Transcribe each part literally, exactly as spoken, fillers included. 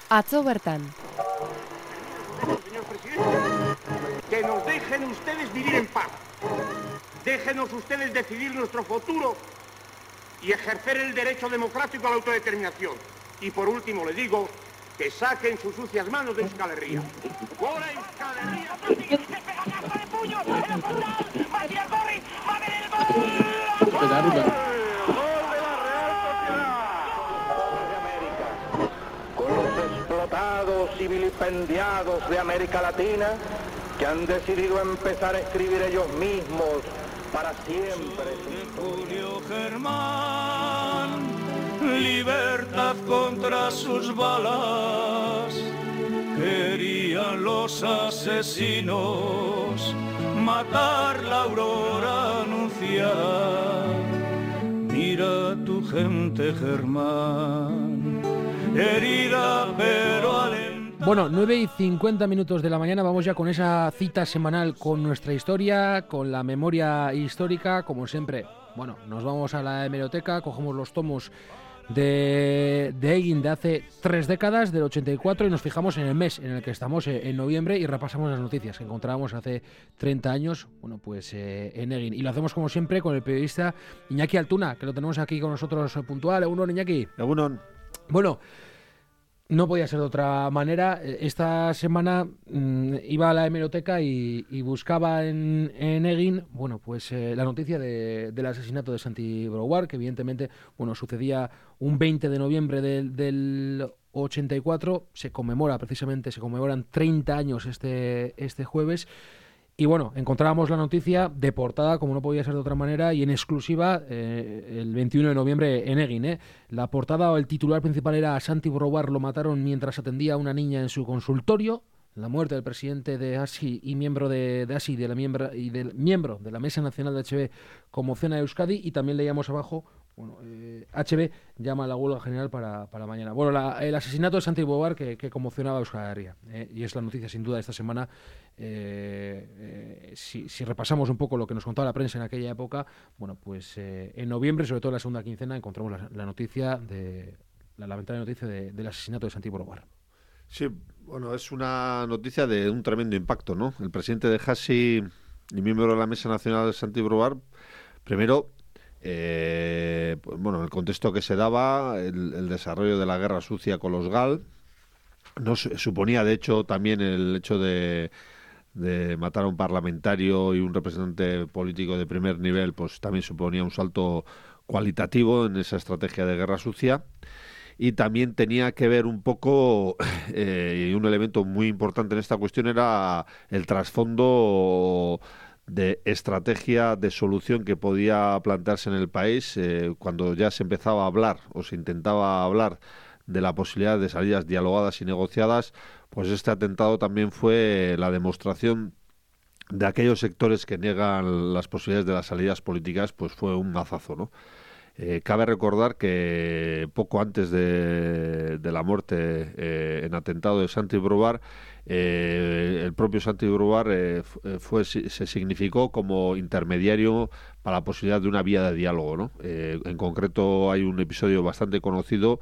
Atzo bertan. Señor presidente, que nos dejen ustedes vivir en paz. Déjenos ustedes decidir nuestro futuro y ejercer el derecho democrático a la autodeterminación. Y por último le digo que saquen sus sucias manos de Euskal Herria. ¡Fuera Euskal Herria! ¡Pegazo de puños! ¡En el frontal! ¡Va a tirar Borri! ¡Va a ver el gol! ¡Gol de la Real Sociedad! de América. Con los explotados y vilipendiados de América Latina que han decidido empezar a escribir ellos mismos para siempre. Julio Germán, libertad contra sus balas, querían los asesinos matar la aurora anunciada. Mira tu gente, Germán, herida pero alentada. Bueno, nueve y cincuenta minutos de la mañana, vamos ya con esa cita semanal con nuestra historia, con la memoria histórica, como siempre. Bueno, nos vamos a la hemeroteca, cogemos los tomos de, de Egin de hace tres décadas, del ochenta y cuatro, y nos fijamos en el mes en el que estamos, eh, en noviembre, y repasamos las noticias que encontrábamos hace treinta años, bueno, pues eh, en Egin. Y lo hacemos como siempre con el periodista Iñaki Altuna, que lo tenemos aquí con nosotros puntual. Egunon, Iñaki. Egunon. Bueno, no podía ser de otra manera. Esta semana mmm, iba a la hemeroteca y, y buscaba en, en Egin, bueno, pues eh, la noticia de, del asesinato de Santi Brouard, que evidentemente, bueno, sucedía un veinte de noviembre del, del ochenta y cuatro. Se conmemora, precisamente, se conmemoran treinta años este, este jueves. Y bueno, encontrábamos la noticia de portada, como no podía ser de otra manera, y en exclusiva eh, el veintiuno de noviembre en Egin. ¿eh? La portada o el titular principal era: Santi Brouard lo mataron mientras atendía a una niña en su consultorio. La muerte del presidente de A S I y miembro de, de A S I de la miembro, y del miembro de la Mesa Nacional de H B conmociona a Euskadi. Y también leíamos abajo, bueno, eh, H B llama a la huelga general para, para mañana. Bueno, la, el asesinato de Santi Brouard que, que conmocionaba a Euskal Herria, eh, y es la noticia sin duda de esta semana. Eh, eh, si, si repasamos un poco lo que nos contaba la prensa en aquella época, bueno, pues eh, en noviembre, sobre todo en la segunda quincena, encontramos la, la noticia de la lamentable noticia de, del asesinato de Santi Brouard. Sí, bueno, es una noticia de un tremendo impacto, ¿no? El presidente de A S I y miembro de la Mesa Nacional, Santi Brouard, primero, eh, pues, bueno, el contexto que se daba, el, el desarrollo de la guerra sucia con los GAL, no suponía, de hecho, también el hecho de de matar a un parlamentario y un representante político de primer nivel, pues también suponía un salto cualitativo en esa estrategia de guerra sucia. Y también tenía que ver un poco, eh, y un elemento muy importante en esta cuestión era el trasfondo de estrategia de solución que podía plantearse en el país eh, cuando ya se empezaba a hablar o se intentaba hablar de la posibilidad de salidas dialogadas y negociadas. Pues este atentado también fue la demostración de aquellos sectores que niegan las posibilidades de las salidas políticas, pues fue un mazazo, ¿no? Eh, cabe recordar que poco antes de, de la muerte eh, en atentado de Santi Brouard, eh, el propio Santi Brouard eh, fue, se significó como intermediario para la posibilidad de una vía de diálogo, ¿no? Eh, en concreto hay un episodio bastante conocido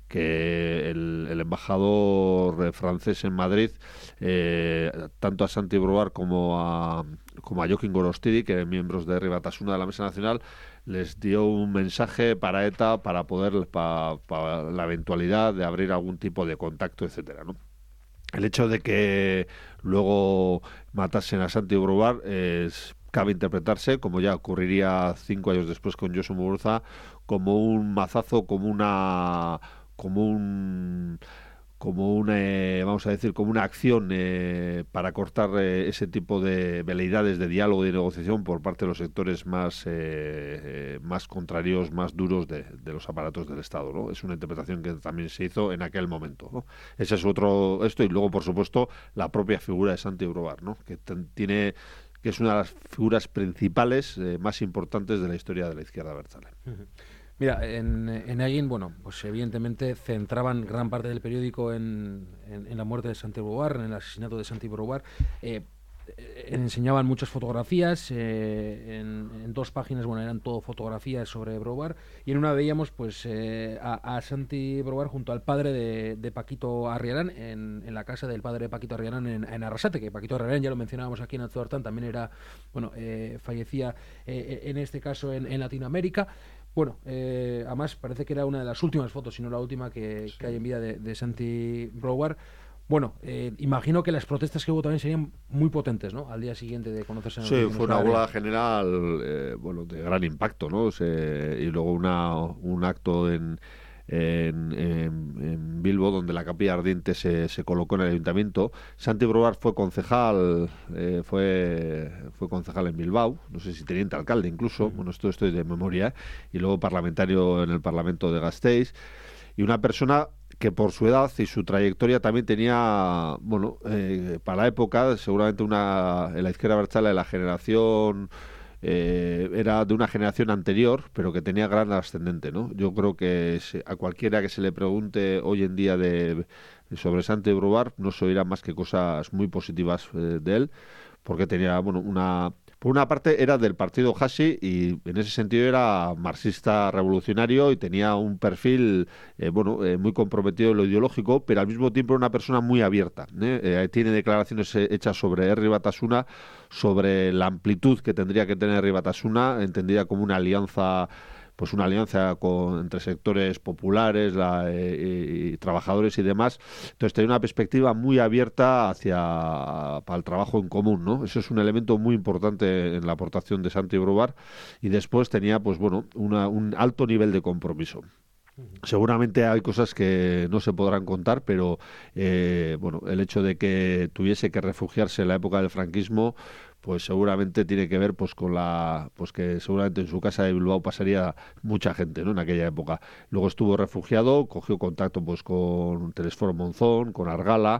que el, el embajador francés en Madrid, eh, tanto a Santi Brouard como a, como a Jokin Gorostidi, que miembros de Herri Batasuna de la Mesa Nacional, les dio un mensaje para ETA para poder, para, para la eventualidad de abrir algún tipo de contacto, etcétera, ¿no? El hecho de que luego matasen a Santi Brouard es, cabe interpretarse, como ya ocurriría cinco años después con Josu Muguruza, como un mazazo, como una como un como una eh, vamos a decir como una acción eh, para cortar eh, ese tipo de veleidades de diálogo y de negociación por parte de los sectores más eh, eh, más contrarios, más duros de, de los aparatos del Estado, ¿no? Es una interpretación que también se hizo en aquel momento, ¿no? Ese es otro esto, y luego por supuesto la propia figura de Santi Brouard, ¿no? Que ten, tiene que es una de las figuras principales eh, más importantes de la historia de la izquierda abertzale. Uh-huh. Mira, en, en Egin, bueno, pues evidentemente centraban gran parte del periódico en, en, en la muerte de Santi Brouard, en el asesinato de Santi Brouard. Eh, enseñaban muchas fotografías, eh, en, en dos páginas, bueno, eran todo fotografías sobre Brouard, y en una veíamos pues eh, a, a Santi Brouard junto al padre de, de Paquito Arriarán, en, en la casa del padre de Paquito Arriarán en, en Arrasate, que Paquito Arriarán, ya lo mencionábamos aquí en Atzuartán, también era, bueno, eh, fallecía eh, en este caso en, en Latinoamérica. Bueno, eh, además parece que era una de las últimas fotos, si no la última que, sí. que hay en vida de, de Santi Brouard. Bueno, eh, imagino que las protestas que hubo también serían muy potentes, ¿no? Al día siguiente de conocerse. Sí, fue una huelga general, eh, bueno, de gran impacto, ¿no? Se, y luego una, un acto en, en, en, en Bilbo, donde la capilla ardiente se, se colocó en el ayuntamiento. Santi Brouard fue concejal, eh, fue, fue concejal en Bilbao, no sé si teniente alcalde incluso, bueno, esto estoy de memoria, y luego parlamentario en el Parlamento de Gasteiz, y una persona que por su edad y su trayectoria también tenía, bueno, eh, para la época, seguramente una en la izquierda abertzale de la generación, eh, era de una generación anterior, pero que tenía gran ascendente, ¿no? Yo creo que se, a cualquiera que se le pregunte hoy en día de, de sobre Santi Brouard, no se oirá más que cosas muy positivas eh, de él, porque tenía, bueno, una... Por una parte era del partido Hasi y en ese sentido era marxista revolucionario y tenía un perfil eh, bueno eh, muy comprometido en lo ideológico, pero al mismo tiempo era una persona muy abierta. ¿eh? Eh, tiene declaraciones hechas sobre Herri Batasuna, sobre la amplitud que tendría que tener Herri Batasuna, entendida como una alianza pues una alianza con, entre sectores populares, la, eh, y trabajadores y demás. Entonces tenía una perspectiva muy abierta hacia para el trabajo en común, ¿no? Eso es un elemento muy importante en la aportación de Santi Brouard. Y después tenía, pues bueno, una, un alto nivel de compromiso. Seguramente hay cosas que no se podrán contar, pero eh, bueno, el hecho de que tuviese que refugiarse en la época del franquismo, pues seguramente tiene que ver pues con la pues que seguramente en su casa de Bilbao pasaría mucha gente, ¿no? En aquella época. Luego estuvo refugiado, cogió contacto pues con Telesforo Monzón, con Argala,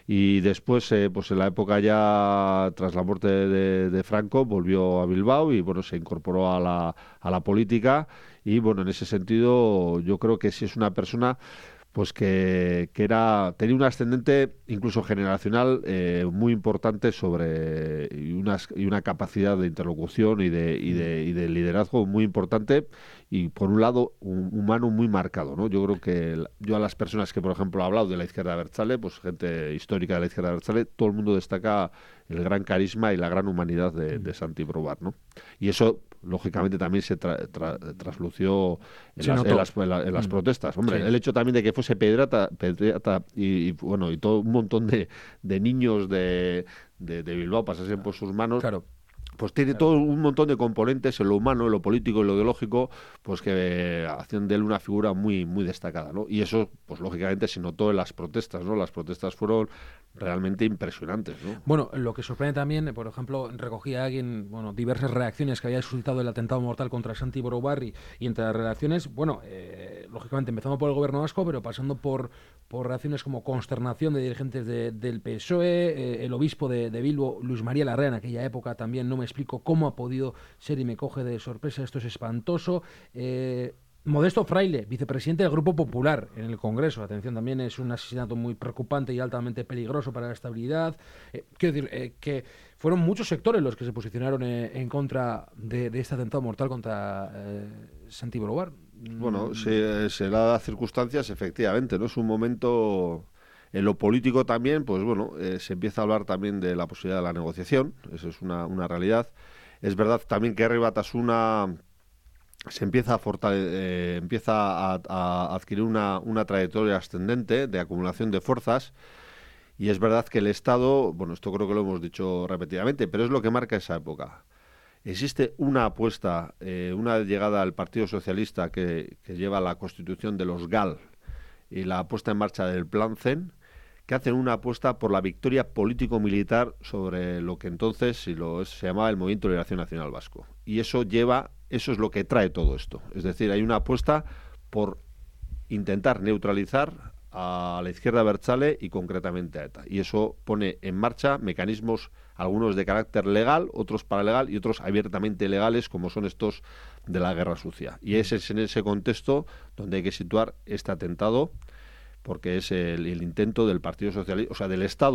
y después eh, pues en la época ya tras la muerte de, de, de Franco volvió a Bilbao y bueno, se incorporó a la a la política. Y bueno, en ese sentido yo creo que sí es una persona pues que, que era tenía un ascendente incluso generacional eh, muy importante sobre y, unas, y una capacidad de interlocución y de, y de, y de liderazgo muy importante, y por un lado un humano muy marcado, ¿no? Yo creo que yo a las personas que por ejemplo he hablado de la izquierda abertzale, pues gente histórica de la izquierda abertzale, todo el mundo destaca el gran carisma y la gran humanidad de, de Santi Brouard, ¿no? Y eso lógicamente también se tra tra traslució en, las, en, las, en, la, en las mm. protestas. Hombre, sí. El hecho también de que fuese pediatra, pediatra y, y bueno y todo un montón de, de niños de, de, de Bilbao pasasen por sus manos. Claro. Pues tiene todo un montón de componentes en lo humano, en lo político, en lo ideológico, pues que eh, hacen de él una figura muy muy destacada, ¿no? Y eso, pues lógicamente se notó en las protestas, ¿no? Las protestas fueron realmente impresionantes, ¿no? Bueno, lo que sorprende también, por ejemplo, recogía alguien, bueno, diversas reacciones que había suscitado el atentado mortal contra Santi Brouard, y, y entre las reacciones, bueno, eh, lógicamente empezando por el gobierno vasco, pero pasando por, por reacciones como consternación de dirigentes de, del P S O E, eh, el obispo de, de Bilbo, Luis María Larrea, en aquella época también, no me explico cómo ha podido ser y me coge de sorpresa, esto es espantoso. Eh, Modesto Fraile, vicepresidente del Grupo Popular en el Congreso, atención, también es un asesinato muy preocupante y altamente peligroso para la estabilidad. Eh, quiero decir, eh, que fueron muchos sectores los que se posicionaron eh, en contra de, de este atentado mortal contra eh, Santi Brouard. Bueno, se, se da circunstancias, efectivamente, ¿no? Es un momento... En lo político también, pues bueno, eh, se empieza a hablar también de la posibilidad de la negociación, eso es una, una realidad. Es verdad también que Herri Batasuna se empieza a fortale- eh, empieza a, a adquirir una, una trayectoria ascendente de acumulación de fuerzas, y es verdad que el Estado, bueno, esto creo que lo hemos dicho repetidamente, pero es lo que marca esa época. Existe una apuesta, eh, una llegada al Partido Socialista que, que lleva a la constitución de los G A L y la puesta en marcha del Plan Zen, que hacen una apuesta por la victoria político-militar sobre lo que entonces si lo es, se llamaba el Movimiento de Liberación Nacional Vasco. Y eso lleva, eso es lo que trae todo esto. Es decir, hay una apuesta por intentar neutralizar a la izquierda abertzale y concretamente a ETA. Y eso pone en marcha mecanismos, algunos de carácter legal, otros paralegal y otros abiertamente legales, como son estos de la guerra sucia. Y ese es en ese contexto donde hay que situar este atentado, porque es el, el intento del Partido Socialista, o sea, del Estado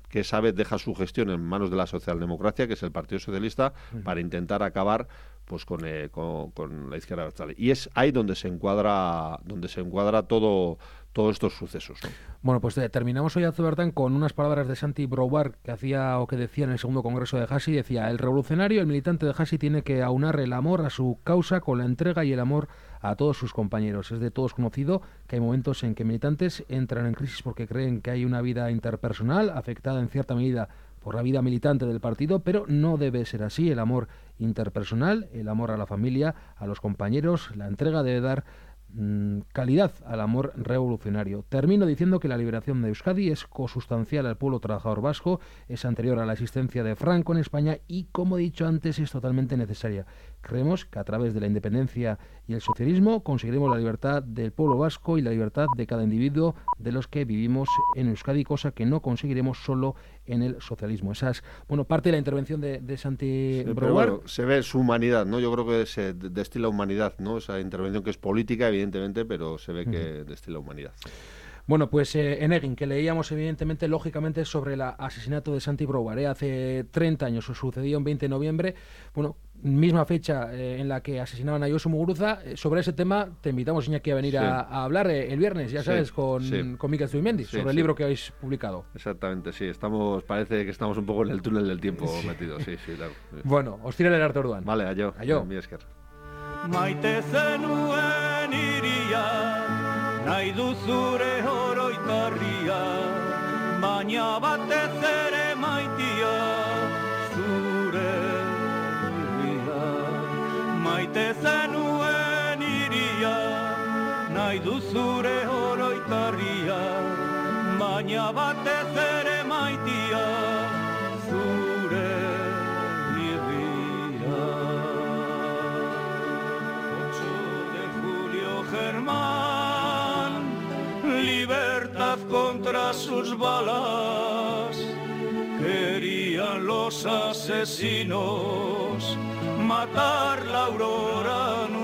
que esa vez deja su gestión en manos de la socialdemocracia, que es el Partido Socialista, uh-huh. para intentar acabar pues con, eh, con, con la izquierda abertzale. Y es ahí donde se encuadra donde se encuadra todo todos estos sucesos, ¿no? Bueno, pues eh, terminamos hoy, Azubertán, con unas palabras de Santi Brouard, que hacía o que decía en el segundo congreso de Hassi. Decía: el revolucionario, el militante de Hassi, tiene que aunar el amor a su causa con la entrega y el amor a todos sus compañeros. Es de todos conocido que hay momentos en que militantes entran en crisis porque creen que hay una vida interpersonal afectada en cierta medida por la vida militante del partido, pero no debe ser así. El amor interpersonal, el amor a la familia, a los compañeros, la entrega debe dar mmm, calidad al amor revolucionario. Termino diciendo que la liberación de Euskadi es consustancial al pueblo trabajador vasco, es anterior a la existencia de Franco en España y, como he dicho antes, es totalmente necesaria. Creemos que a través de la independencia y el socialismo conseguiremos la libertad del pueblo vasco y la libertad de cada individuo de los que vivimos en Euskadi, cosa que no conseguiremos solo en el socialismo. Esa es, bueno, parte de la intervención de, de Santi sí, Brouard. Bueno, se ve su humanidad, ¿no? Yo creo que se destila humanidad, ¿no? Esa intervención que es política, evidentemente, pero se ve que uh-huh. destila humanidad. Bueno, pues eh, en Egin, que leíamos evidentemente, lógicamente, sobre el asesinato de Santi Brouard, ¿eh? Hace treinta años, sucedió en veinte de noviembre, bueno, misma fecha eh, en la que asesinaban a Josu Muguruza. Eh, sobre ese tema te invitamos, Iñaki, a venir sí. a, a hablar eh, el viernes, ya sabes, sí, con, sí. con Mikel Zubimendi, sí, sobre sí. el libro que habéis publicado. Exactamente, sí, estamos, parece que estamos un poco en el túnel del tiempo sí. metidos, sí, sí, claro. Bueno, os tira el arte orduan. Vale, ayo. Ayo. Mi esker. Maite zenuen iria, nahi du zure oroitarria, baina batez ere maitia, zure iria. Maite zenuen iria, nahi du zure oroitarria, baina batez ere maitia, zure iria. ocho de julio, Germán, libertad contra sus balas, querían los asesinos matar la aurora.